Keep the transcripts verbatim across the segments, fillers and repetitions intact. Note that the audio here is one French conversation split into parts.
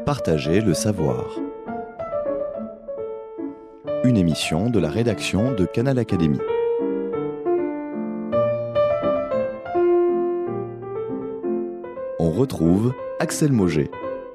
Partager le savoir. Une émission de la rédaction de Canal Académie. On retrouve Axel Mauger.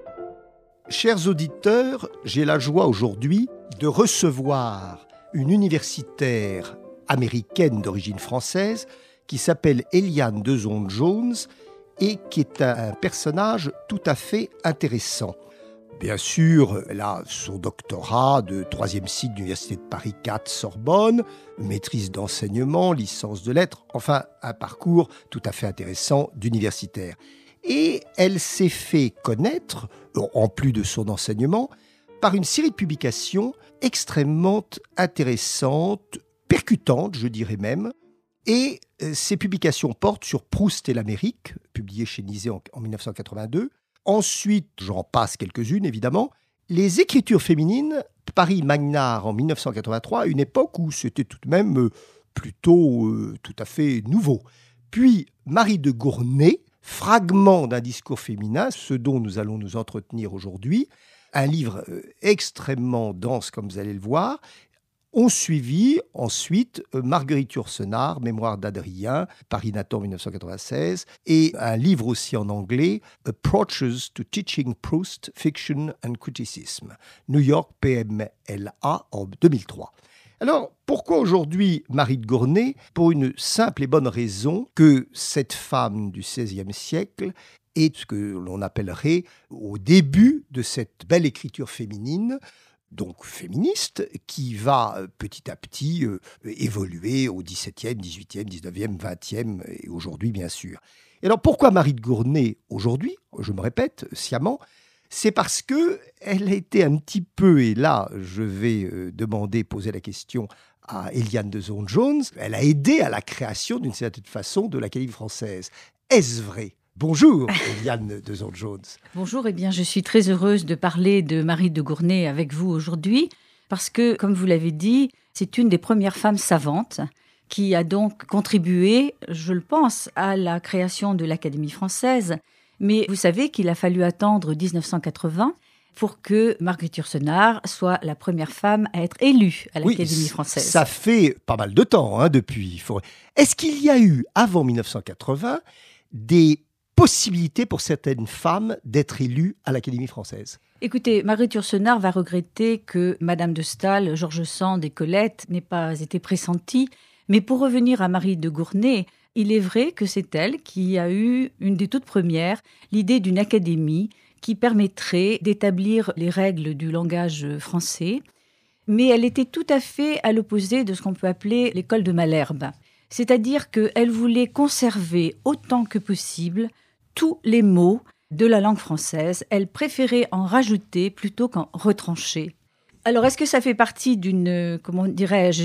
Chers auditeurs, j'ai la joie aujourd'hui de recevoir une universitaire américaine d'origine française qui s'appelle Eliane Dezon-Jones et qui est un personnage tout à fait intéressant. Bien sûr, elle a son doctorat de troisième cycle de l'Université de Paris quatre Sorbonne, maîtrise d'enseignement, licence de lettres, enfin un parcours tout à fait intéressant d'universitaire. Et elle s'est fait connaître, en plus de son enseignement, par une série de publications extrêmement intéressantes, percutantes, je dirais même. Et ces publications portent sur Proust et l'Amérique, publiées chez Nizet en, en dix-neuf cent quatre-vingt-deux. Ensuite, j'en passe quelques-unes évidemment, les écritures féminines, Paris-Magnard en dix-neuf cent quatre-vingt-trois, à une époque où c'était tout de même plutôt euh, tout à fait nouveau. Puis Marie de Gournay, fragment d'un discours féminin, ce dont nous allons nous entretenir aujourd'hui, un livre euh, extrêmement dense comme vous allez le voir. On suivit ensuite euh, Marguerite Yourcenar, Mémoire d'Adrien, Paris-Nathan dix-neuf cent quatre-vingt-seize, et un livre aussi en anglais, Approaches to Teaching Proust, Fiction and Criticism, New York P M L A en deux mille trois. Alors, pourquoi aujourd'hui Marie de Gournay ? Pour une simple et bonne raison que cette femme du seizième siècle est ce que l'on appellerait au début de cette belle écriture féminine, donc féministe, qui va petit à petit euh, évoluer au dix-septième, dix-huitième, dix-neuvième, vingtième et aujourd'hui bien sûr. Et alors pourquoi Marie de Gournay aujourd'hui ? Je me répète sciemment, c'est parce qu'elle a été un petit peu, et là je vais euh, demander, poser la question à Eliane Dezon-Jones, elle a aidé à la création d'une certaine façon de l'Académie française. Est-ce vrai ? Bonjour, Eliane Dezon-Jones. Bonjour, eh bien, je suis très heureuse de parler de Marie de Gournay avec vous aujourd'hui, parce que, comme vous l'avez dit, c'est une des premières femmes savantes qui a donc contribué, je le pense, à la création de l'Académie française. Mais vous savez qu'il a fallu attendre dix-neuf cent quatre-vingts pour que Marguerite Yourcenar soit la première femme à être élue à l'Académie oui, française. Ça fait pas mal de temps hein, depuis. Faut... Est-ce qu'il y a eu, avant dix-neuf cent quatre-vingts, des possibilité pour certaines femmes d'être élues à l'Académie française? Écoutez, Marguerite Yourcenar va regretter que Madame de Staël, George Sand et Colette n'aient pas été pressenties. Mais pour revenir à Marie de Gournay, il est vrai que c'est elle qui a eu, une des toutes premières, l'idée d'une académie qui permettrait d'établir les règles du langage français. Mais elle était tout à fait à l'opposé de ce qu'on peut appeler l'école de Malherbe. C'est-à-dire qu'elle voulait conserver autant que possible tous les mots de la langue française. Elle préférait en rajouter plutôt qu'en retrancher. Alors, est-ce que ça fait partie d'une, comment dirais-je,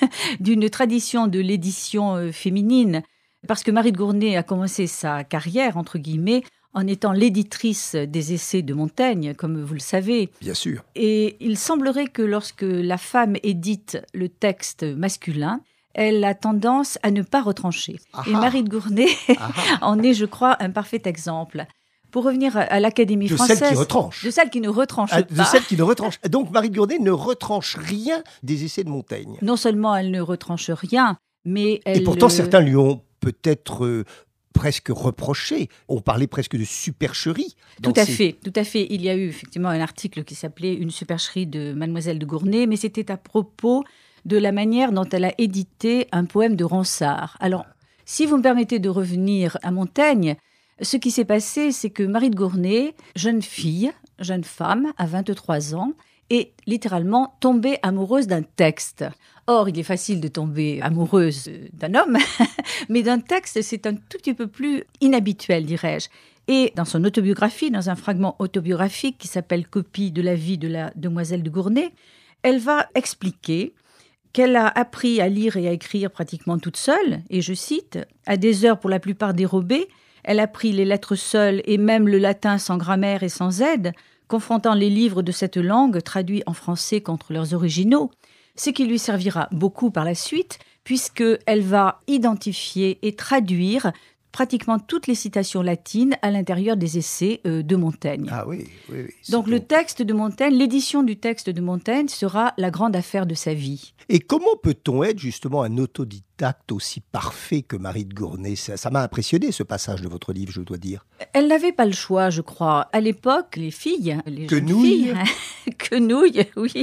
d'une tradition de l'édition féminine ? Parce que Marie de Gournay a commencé sa carrière, entre guillemets, en étant l'éditrice des essais de Montaigne, comme vous le savez. Bien sûr. Et il semblerait que lorsque la femme édite le texte masculin, elle a tendance à ne pas retrancher. Aha. Et Marie de Gournay en est, je crois, un parfait exemple. Pour revenir à l'Académie de française... De celle qui retranche. De celle qui ne retranche ah, pas. De celle qui ne retranche. Donc Marie de Gournay ne retranche rien des essais de Montaigne. Non seulement elle ne retranche rien, mais elle... Et pourtant, certains lui ont peut-être... Euh, presque reproché. On parlait presque de supercherie. Tout à ces... fait, tout à fait. Il y a eu effectivement un article qui s'appelait « Une supercherie de Mademoiselle de Gournay », mais c'était à propos de la manière dont elle a édité un poème de Ronsard. Alors, si vous me permettez de revenir à Montaigne, ce qui s'est passé, c'est que Marie de Gournay, jeune fille, jeune femme, à vingt-trois ans, est littéralement tombée amoureuse d'un texte. Or, il est facile de tomber amoureuse d'un homme, mais d'un texte, c'est un tout petit peu plus inhabituel, dirais-je. Et dans son autobiographie, dans un fragment autobiographique qui s'appelle « Copie de la vie de la demoiselle de Gournay », elle va expliquer qu'elle a appris à lire et à écrire pratiquement toute seule, et je cite, « à des heures pour la plupart dérobées, elle a appris les lettres seules et même le latin sans grammaire et sans aide, confrontant les livres de cette langue traduits en français contre leurs originaux, ce qui lui servira beaucoup par la suite, puisqu'elle va identifier et traduire pratiquement toutes les citations latines à l'intérieur des essais euh, de Montaigne. Ah oui, oui, oui. Donc bon. le texte de Montaigne, l'édition du texte de Montaigne sera la grande affaire de sa vie. Et comment peut-on être justement un autodidacte aussi parfait que Marie de Gournay ? Ça, ça m'a impressionné ce passage de votre livre, je dois dire. Elle n'avait pas le choix, je crois. À l'époque, les filles, les jeunes Quenouilles. filles, quenouilles, oui,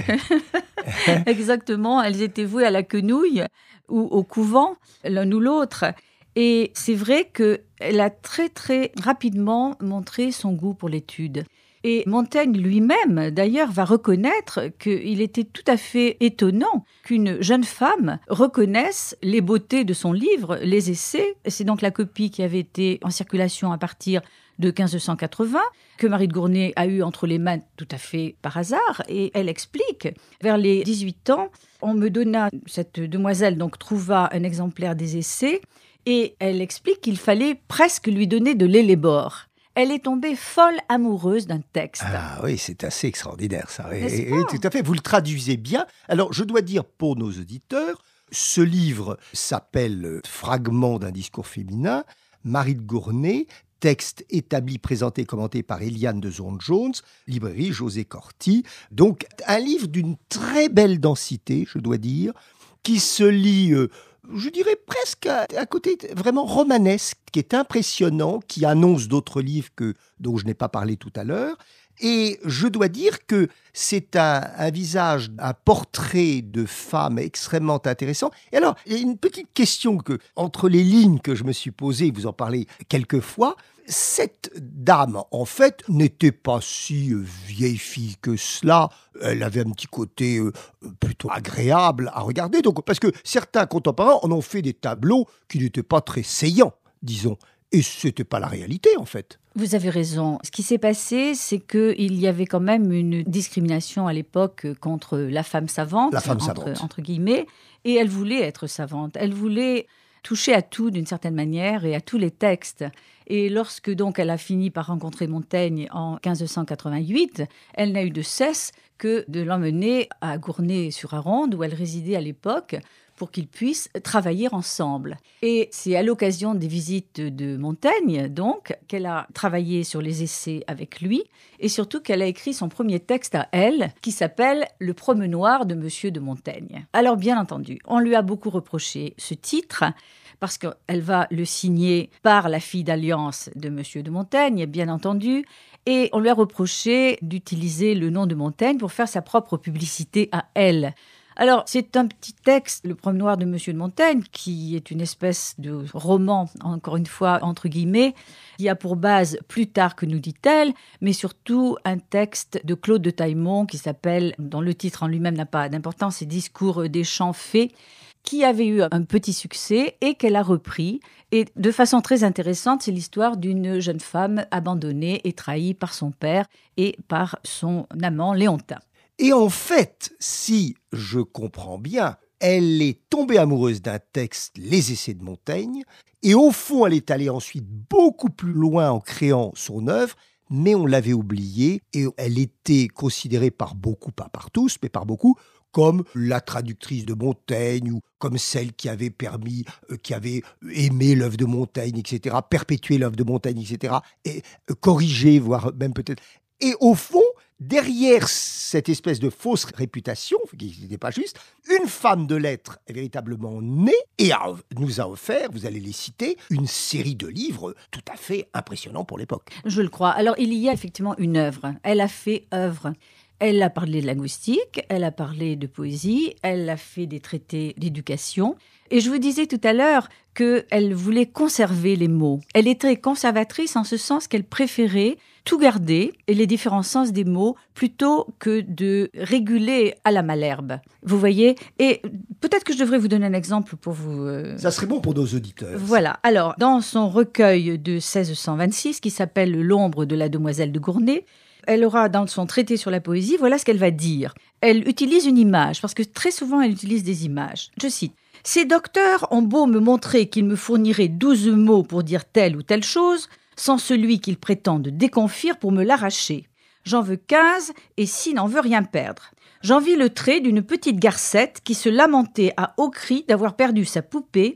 exactement, elles étaient vouées à la quenouille ou au couvent, l'un ou l'autre. Et c'est vrai qu'elle a très très rapidement montré son goût pour l'étude. Et Montaigne lui-même, d'ailleurs, va reconnaître qu'il était tout à fait étonnant qu'une jeune femme reconnaisse les beautés de son livre, les essais. C'est donc la copie qui avait été en circulation à partir de quinze cent quatre-vingts, que Marie de Gournay a eu entre les mains tout à fait par hasard. Et elle explique, vers les dix-huit ans, on me donna, cette demoiselle donc trouva un exemplaire des essais, et elle explique qu'il fallait presque lui donner de l'élébore. Elle est tombée folle amoureuse d'un texte. Ah oui, c'est assez extraordinaire ça. Et, et, tout à fait, vous le traduisez bien. Alors, je dois dire pour nos auditeurs, ce livre s'appelle « Fragments d'un discours féminin », Marie de Gournay, texte établi, présenté, commenté par Eliane de Zoon-Jones, librairie José Corti. Donc, un livre d'une très belle densité, je dois dire, qui se lit... Euh, je dirais presque à, à côté vraiment romanesque, qui est impressionnant, qui annonce d'autres livres que, dont je n'ai pas parlé tout à l'heure. Et je dois dire que c'est un, un visage, un portrait de femme extrêmement intéressant. Et alors, il y a une petite question que, entre les lignes que je me suis posée, vous en parlez quelques fois, cette dame, en fait, n'était pas si euh, vieille fille que cela. Elle avait un petit côté euh, plutôt agréable à regarder. Donc, parce que certains contemporains en ont fait des tableaux qui n'étaient pas très saillants, disons. Et ce n'était pas la réalité, en fait. Vous avez raison. Ce qui s'est passé, c'est qu'il y avait quand même une discrimination à l'époque contre la femme savante, La femme entre, savante. entre guillemets, et elle voulait être savante. Elle voulait toucher à tout d'une certaine manière et à tous les textes. Et lorsque donc elle a fini par rencontrer Montaigne en quinze cent quatre-vingt-huit, elle n'a eu de cesse que de l'emmener à Gournay-sur-Aronde, où elle résidait à l'époque, pour qu'ils puissent travailler ensemble. Et c'est à l'occasion des visites de Montaigne, donc, qu'elle a travaillé sur les essais avec lui, et surtout qu'elle a écrit son premier texte à elle, qui s'appelle « Le promenoir de Monsieur de Montaigne ». Alors, bien entendu, on lui a beaucoup reproché ce titre, parce qu'elle va le signer par la fille d'alliance de Monsieur de Montaigne, bien entendu, et on lui a reproché d'utiliser le nom de Montaigne pour faire sa propre publicité à elle. Alors, c'est un petit texte, Le promenoir de Monsieur de Montaigne, qui est une espèce de roman, encore une fois, entre guillemets, qui a pour base Plutarque, nous dit-elle, mais surtout un texte de Claude de Taillemont qui s'appelle, dont le titre en lui-même n'a pas d'importance, c'est Discours des champs faits, qui avait eu un petit succès et qu'elle a repris. Et de façon très intéressante, c'est l'histoire d'une jeune femme abandonnée et trahie par son père et par son amant Léontin. Et en fait, si je comprends bien, elle est tombée amoureuse d'un texte, Les Essais de Montaigne, et au fond, elle est allée ensuite beaucoup plus loin en créant son œuvre, mais on l'avait oubliée, et elle était considérée par beaucoup, pas par tous, mais par beaucoup, comme la traductrice de Montaigne, ou comme celle qui avait permis, euh, qui avait aimé l'œuvre de Montaigne, et cetera, perpétué l'œuvre de Montaigne, et cetera, et euh, corrigé, voire même peut-être... Et au fond, derrière cette espèce de fausse réputation, qui n'était pas juste, une femme de lettres est véritablement née et a, nous a offert, vous allez les citer, une série de livres tout à fait impressionnants pour l'époque. Je le crois. Alors, il y a effectivement une œuvre. Elle a fait œuvre. Elle a parlé de linguistique, elle a parlé de poésie, elle a fait des traités d'éducation. Et je vous disais tout à l'heure qu'elle voulait conserver les mots. Elle était conservatrice en ce sens qu'elle préférait tout garder, et les différents sens des mots, plutôt que de réguler à la Malherbe. Vous voyez ? Et peut-être que je devrais vous donner un exemple pour vous... Euh... Ça serait bon pour nos auditeurs. Voilà. Alors, dans son recueil de seize cent vingt-six, qui s'appelle « L'ombre de la demoiselle de Gournay », elle aura dans son traité sur la poésie, voilà ce qu'elle va dire. Elle utilise une image, parce que très souvent elle utilise des images. Je cite. « Ces docteurs ont beau me montrer qu'ils me fourniraient douze mots pour dire telle ou telle chose, sans celui qu'ils prétendent déconfire pour me l'arracher. J'en veux quinze, et si n'en veut rien perdre. J'en vis le trait d'une petite garcette qui se lamentait à hauts cris d'avoir perdu sa poupée,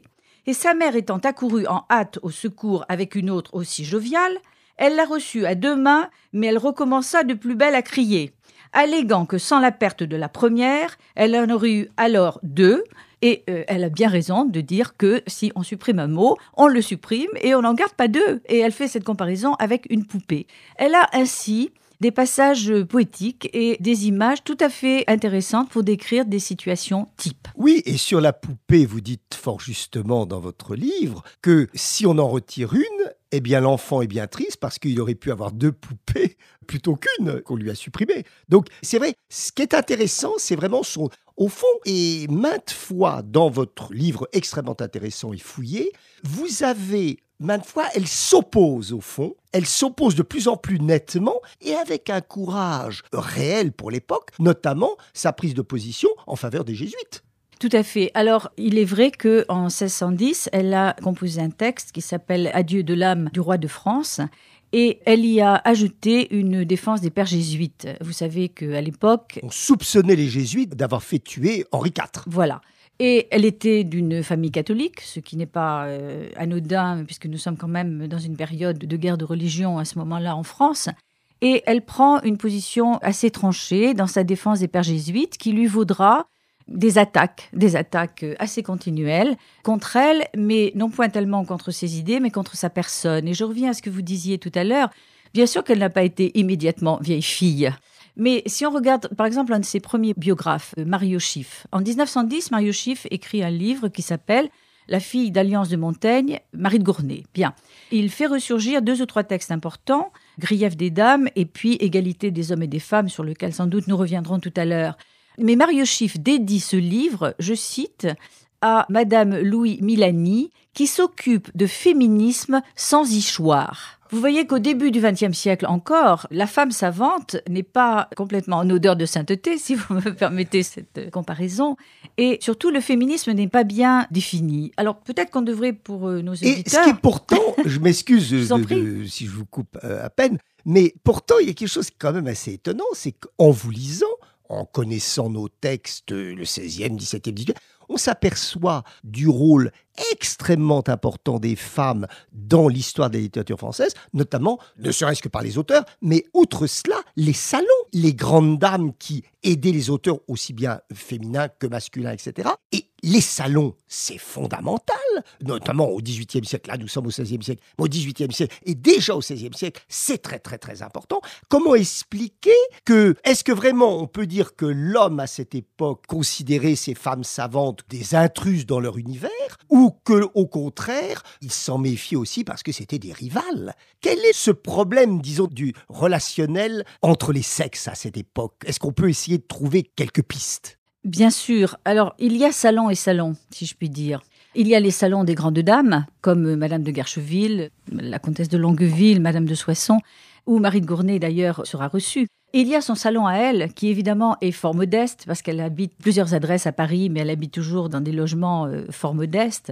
Et sa mère étant accourue en hâte au secours avec une autre aussi joviale, elle la reçut à deux mains, mais elle recommença de plus belle à crier, alléguant que sans la perte de la première, elle en aurait eu alors deux, et euh, elle a bien raison de dire que si on supprime un mot, on le supprime et on n'en garde pas deux. Et elle fait cette comparaison avec une poupée. Elle a ainsi des passages poétiques et des images tout à fait intéressantes pour décrire des situations types. Oui, et sur la poupée, vous dites fort justement dans votre livre que si on en retire une, eh bien l'enfant est bien triste parce qu'il aurait pu avoir deux poupées plutôt qu'une qu'on lui a supprimée. Donc c'est vrai, ce qui est intéressant, c'est vraiment son... Au fond, et maintes fois dans votre livre extrêmement intéressant et fouillé, vous avez... Maintes fois, elle s'oppose au fond, elle s'oppose de plus en plus nettement et avec un courage réel pour l'époque, notamment sa prise de position en faveur des jésuites. Tout à fait. Alors, il est vrai qu'en seize cent dix, elle a composé un texte qui s'appelle « Adieu de l'âme du roi de France ». Et elle y a ajouté une défense des pères jésuites. Vous savez qu'à l'époque... On soupçonnait les jésuites d'avoir fait tuer Henri quatre. Voilà. Et elle était d'une famille catholique, ce qui n'est pas euh, anodin, puisque nous sommes quand même dans une période de guerre de religion à ce moment-là en France. Et elle prend une position assez tranchée dans sa défense des pères jésuites, qui lui vaudra des attaques, des attaques assez continuelles contre elle, mais non point tellement contre ses idées, mais contre sa personne. Et je reviens à ce que vous disiez tout à l'heure. Bien sûr qu'elle n'a pas été immédiatement vieille fille. Mais si on regarde, par exemple, un de ses premiers biographes, Mario Schiff. En dix-neuf cent dix, Mario Schiff écrit un livre qui s'appelle « La fille d'Alliance de Montaigne, Marie de Gournay ». Bien. Il fait ressurgir deux ou trois textes importants, « Grief des dames » et puis « Égalité des hommes et des femmes », sur lequel sans doute nous reviendrons tout à l'heure. Mais Mario Schiff dédie ce livre, je cite, à Madame Louis Milani, qui s'occupe de féminisme sans y choir. Vous voyez qu'au début du vingtième siècle encore, la femme savante n'est pas complètement en odeur de sainteté, si vous me permettez cette comparaison. Et surtout, le féminisme n'est pas bien défini. Alors, peut-être qu'on devrait, pour nos auditeurs... Et ce qui est pourtant, je m'excuse de, de, si je vous coupe à peine, mais pourtant, il y a quelque chose quand même assez étonnant, c'est qu'en vous lisant, en connaissant nos textes, le seizième, dix-septième, dix-huitième, on s'aperçoit du rôle extrêmement important des femmes dans l'histoire de la littérature française, notamment, ne serait-ce que par les auteurs, mais outre cela, les salons, les grandes dames qui aidaient les auteurs aussi bien féminins que masculins, et cetera. Et les salons, c'est fondamental, notamment au dix-huitième siècle, là nous sommes au seizième siècle, mais au dix-huitième siècle, et déjà au seizième siècle, c'est très très très important. Comment expliquer que, est-ce que vraiment on peut dire que l'homme à cette époque considérait ces femmes savantes des intruses dans leur univers, ou que, au contraire, il s'en méfiait aussi parce que c'était des rivales? Quel est ce problème, disons, du relationnel entre les sexes à cette époque? Est-ce qu'on peut essayer de trouver quelques pistes? Bien sûr. Alors, il y a salon et salon, si je puis dire. Il y a les salons des grandes dames, comme Madame de Guercheville, la comtesse de Longueville, Madame de Soissons, où Marie de Gournay, d'ailleurs, sera reçue. Et il y a son salon à elle, qui évidemment est fort modeste, parce qu'elle habite plusieurs adresses à Paris, mais elle habite toujours dans des logements euh, fort modestes.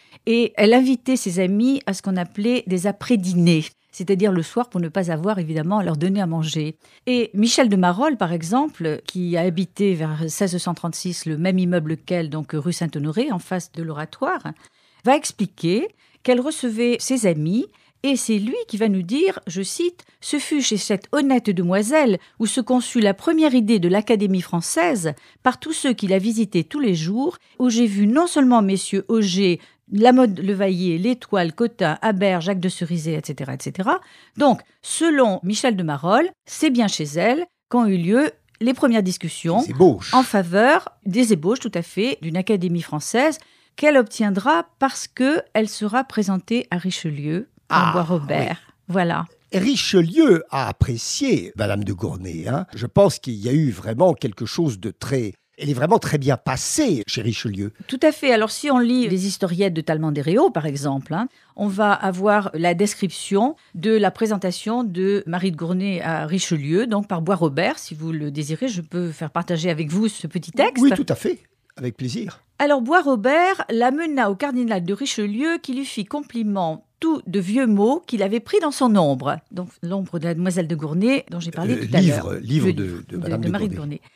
Et elle invitait ses amis à ce qu'on appelait des après-dîners, c'est-à-dire le soir pour ne pas avoir évidemment à leur donner à manger. Et Michel de Marolles, par exemple, qui a habité vers seize cent trente-six le même immeuble qu'elle, donc rue Saint-Honoré, en face de l'Oratoire, va expliquer qu'elle recevait ses amis. Et c'est lui qui va nous dire, je cite, « Ce fut chez cette honnête demoiselle où se conçut la première idée de l'Académie française par tous ceux qui la visitaient tous les jours, où j'ai vu non seulement messieurs Auger, Lamotte Levaillé, L'Étoile, Cotin, Habert, Jacques de Cerizay, et cetera, et cetera. Donc, selon Michel de Marolles, c'est bien chez elle qu'ont eu lieu les premières discussions en faveur des ébauches, tout à fait, d'une Académie française qu'elle obtiendra parce qu'elle sera présentée à Richelieu, en ah, Bois-Robert. Oui. Voilà. Richelieu a apprécié Madame de Gournay. Hein. Je pense qu'il y a eu vraiment quelque chose de très... Elle est vraiment très bien passée chez Richelieu. Tout à fait. Alors, si on lit les historiettes de Talleyrand des Réaux, par exemple, hein, on va avoir la description de la présentation de Marie de Gournay à Richelieu, donc par Bois-Robert. Si vous le désirez, je peux faire partager avec vous ce petit texte. Oui, tout à fait. Avec plaisir. Alors, Bois-Robert l'amena au cardinal de Richelieu qui lui fit compliment tout de vieux mots qu'il avait pris dans son ombre. Donc, l'ombre de la demoiselle de Gournay, dont j'ai parlé euh, tout à livre, l'heure. Livre de, de, de, Madame de, de Marie de Gournay.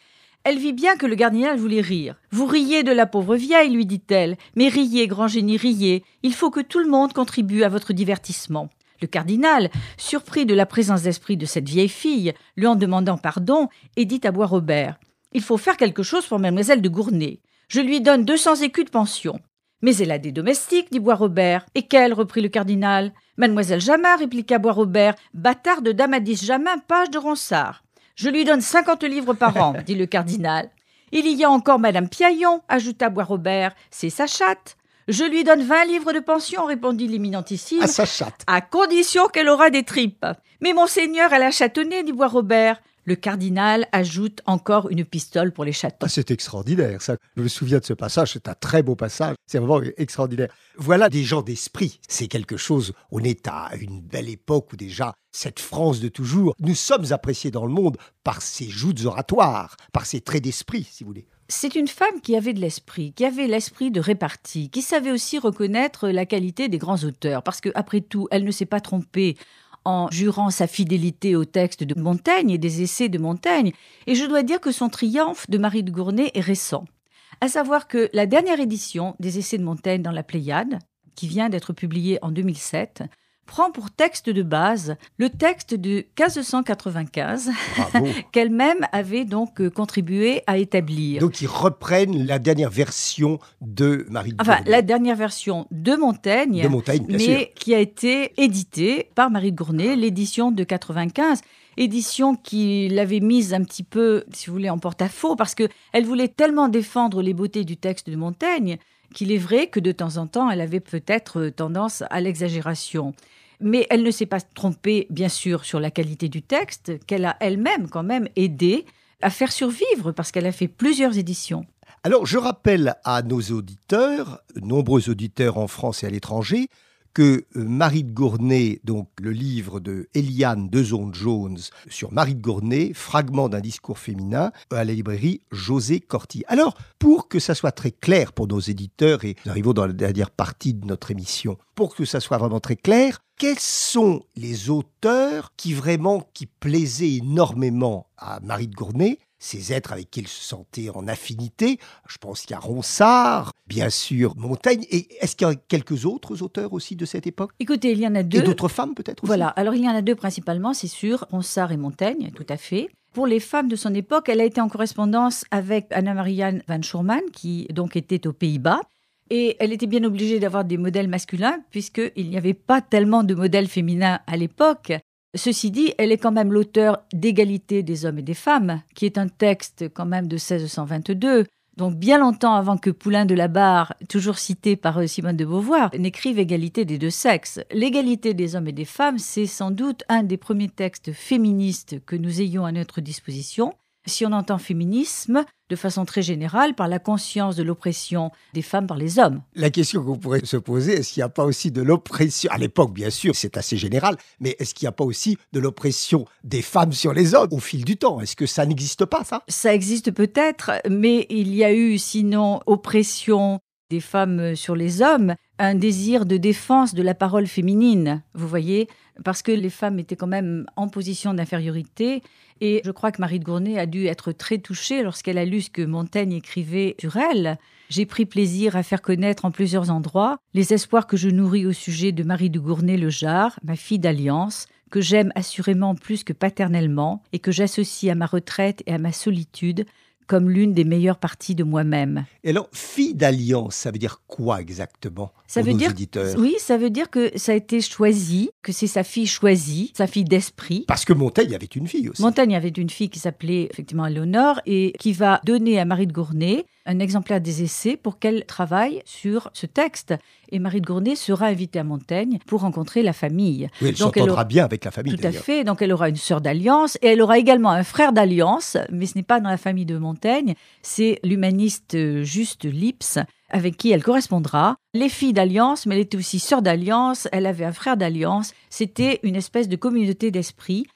Elle vit bien que le cardinal voulait rire. « Vous riez de la pauvre vieille, lui dit-elle. Mais riez, grand génie, riez. Il faut que tout le monde contribue à votre divertissement. » Le cardinal, surpris de la présence d'esprit de cette vieille fille, lui en demandant pardon, et dit à Boisrobert « Il faut faire quelque chose pour mademoiselle de Gournay. Je lui donne deux cents écus de pension. » « Mais elle a des domestiques, dit Boisrobert. « Et quelle ?» reprit le cardinal. « Mademoiselle Jamin, répliqua Boisrobert, bâtarde d'Amadis Jamin, page de Ronsard. »« Je lui donne cinquante livres par an, dit le cardinal. »« Il y a encore madame Piaillon, ajouta Boisrobert, c'est sa chatte. »« Je lui donne vingt livres de pension, répondit l'éminentissime. À sa chatte. À condition qu'elle aura des tripes. »« Mais monseigneur, elle a châtonné, dit Boisrobert. » Le cardinal ajoute encore une pistole pour les chatons. Ah, c'est extraordinaire, ça. Je me souviens de ce passage, c'est un très beau passage, c'est vraiment extraordinaire. Voilà des gens d'esprit, c'est quelque chose, on est à une belle époque où déjà, cette France de toujours, nous sommes appréciés dans le monde par ses joutes oratoires, par ses traits d'esprit, si vous voulez. C'est une femme qui avait de l'esprit, qui avait l'esprit de répartie, qui savait aussi reconnaître la qualité des grands auteurs, parce qu'après tout, elle ne s'est pas trompée en jurant sa fidélité au texte de Montaigne et des essais de Montaigne. Et je dois dire que son triomphe de Marie de Gournay est récent. À savoir que la dernière édition des essais de Montaigne dans la Pléiade, qui vient d'être publiée en deux mille sept, prend pour texte de base le texte de quinze cent quatre-vingt-quinze qu'elle-même avait donc contribué à établir. Donc ils reprennent la dernière version de Marie de Enfin, Gournay. la dernière version de Montaigne, de Montaigne bien mais sûr. qui a été éditée par Marie de Gournay, l'édition de quatre-vingt-quinze. Édition qui l'avait mise un petit peu, si vous voulez, en porte-à-faux, parce qu'elle voulait tellement défendre les beautés du texte de Montaigne qu'il est vrai que de temps en temps, elle avait peut-être tendance à l'exagération. Mais elle ne s'est pas trompée, bien sûr, sur la qualité du texte, qu'elle a elle-même quand même aidé à faire survivre, parce qu'elle a fait plusieurs éditions. Alors, je rappelle à nos auditeurs, nombreux auditeurs en France et à l'étranger, que Marie de Gournay, donc le livre de Eliane Dezonde-Jones sur Marie de Gournay, fragment d'un discours féminin, à la librairie José Corti. Alors, pour que ça soit très clair pour nos éditeurs, et nous arrivons dans la dernière partie de notre émission, pour que ça soit vraiment très clair, quels sont les auteurs qui vraiment, qui plaisaient énormément à Marie de Gournay, ces êtres avec qui elle se sentait en affinité? Je pense qu'il y a Ronsard, bien sûr, Montaigne. Et est-ce qu'il y a quelques autres auteurs aussi de cette époque? Écoutez, il y en a deux. Et d'autres femmes peut-être aussi? Voilà, alors il y en a deux principalement, c'est sûr, Ronsard et Montaigne, tout à fait. Pour les femmes de son époque, elle a été en correspondance avec Anna-Marianne van Schoorman, qui donc était aux Pays-Bas. Et elle était bien obligée d'avoir des modèles masculins, puisqu'il n'y avait pas tellement de modèles féminins à l'époque. Ceci dit, elle est quand même l'auteur d'Égalité des hommes et des femmes, qui est un texte quand même de seize cent vingt-deux, donc bien longtemps avant que Poulain de la Barre, toujours cité par Simone de Beauvoir, n'écrive Égalité des deux sexes. L'égalité des hommes et des femmes, c'est sans doute un des premiers textes féministes que nous ayons à notre disposition. Si on entend féminisme, de façon très générale, par la conscience de l'oppression des femmes par les hommes. La question qu'on pourrait se poser, est-ce qu'il n'y a pas aussi de l'oppression, à l'époque bien sûr, c'est assez général, mais est-ce qu'il n'y a pas aussi de l'oppression des femmes sur les hommes au fil du temps? Est-ce que ça n'existe pas, ça? Ça existe peut-être, mais il y a eu sinon oppression des femmes sur les hommes, un désir de défense de la parole féminine, vous voyez, parce que les femmes étaient quand même en position d'infériorité. Et je crois que Marie de Gournay a dû être très touchée lorsqu'elle a lu ce que Montaigne écrivait sur elle. J'ai pris plaisir à faire connaître en plusieurs endroits les espoirs que je nourris au sujet de Marie de Gournay le Jard, ma fille d'alliance, que j'aime assurément plus que paternellement et que j'associe à ma retraite et à ma solitude comme l'une des meilleures parties de moi-même. Et alors, fille d'alliance, ça veut dire quoi exactement ça pour veut nos dire, éditeurs? Oui, ça veut dire que ça a été choisi, que c'est sa fille choisie, sa fille d'esprit. Parce que Montaigne avait une fille aussi. Montaigne avait une fille qui s'appelait effectivement Léonore et qui va donner à Marie de Gournay un exemplaire des essais pour qu'elle travaille sur ce texte. Et Marie de Gournay sera invitée à Montaigne pour rencontrer la famille. Oui, elle s'entendra aura... bien avec la famille. Tout d'ailleurs. à fait. Donc elle aura une sœur d'alliance et elle aura également un frère d'alliance, mais ce n'est pas dans la famille de Montaigne. C'est l'humaniste Juste Lipse, avec qui elle correspondra. Les filles d'alliance, mais elle était aussi sœur d'alliance, elle avait un frère d'alliance. C'était une espèce de communauté d'esprit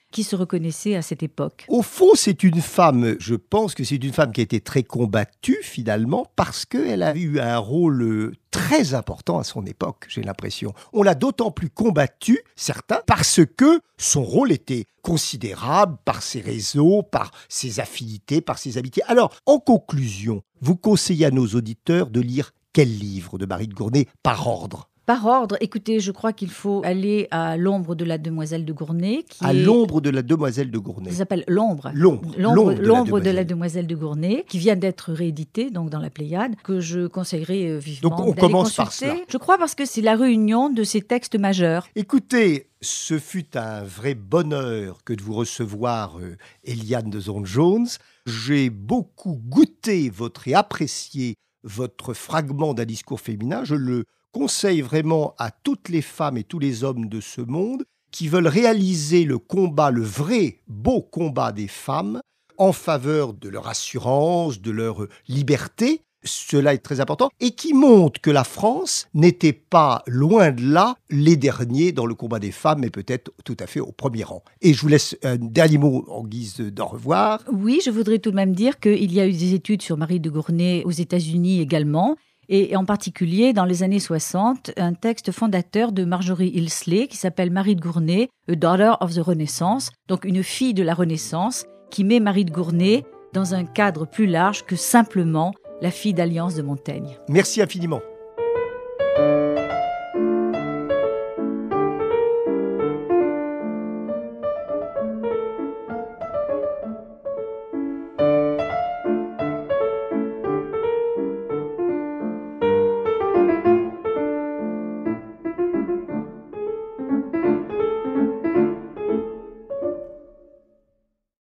qui se reconnaissaient à cette époque. Au fond, c'est une femme, je pense que c'est une femme qui a été très combattue finalement parce qu'elle a eu un rôle très important à son époque, j'ai l'impression. On l'a d'autant plus combattue, certains, parce que son rôle était considérable par ses réseaux, par ses affinités, par ses amitiés. Alors, en conclusion, vous conseillez à nos auditeurs de lire quel livre de Marie de Gournay par ordre ? Par ordre, écoutez, je crois qu'il faut aller à L'ombre de la demoiselle de Gournay. Qui à est... l'ombre de la demoiselle de Gournay. Ça s'appelle L'ombre. L'ombre. L'ombre, L'ombre, l'ombre de, de la la demoiselle de Gournay, qui vient d'être réédité donc dans la Pléiade, que je conseillerais vivement. Donc on d'aller commence consulter. par cela. Je crois parce que c'est la réunion de ces textes majeurs. Écoutez, ce fut un vrai bonheur que de vous recevoir, euh, Eliane de Zonde-Jones. J'ai beaucoup goûté votre et apprécié votre fragment d'un discours féminin. Je le conseille vraiment à toutes les femmes et tous les hommes de ce monde qui veulent réaliser le combat, le vrai beau combat des femmes en faveur de leur assurance, de leur liberté. Cela est très important et qui montre que la France n'était pas loin de là les derniers dans le combat des femmes, mais peut-être tout à fait au premier rang. Et je vous laisse un dernier mot en guise d'au revoir. Oui, je voudrais tout de même dire qu'il y a eu des études sur Marie de Gournay aux États-Unis également. Et en particulier, dans les années soixante, un texte fondateur de Marjorie Ilsley qui s'appelle Marie de Gournay, A Daughter of the Renaissance, donc une fille de la Renaissance, qui met Marie de Gournay dans un cadre plus large que simplement la fille d'Alliance de Montaigne. Merci infiniment.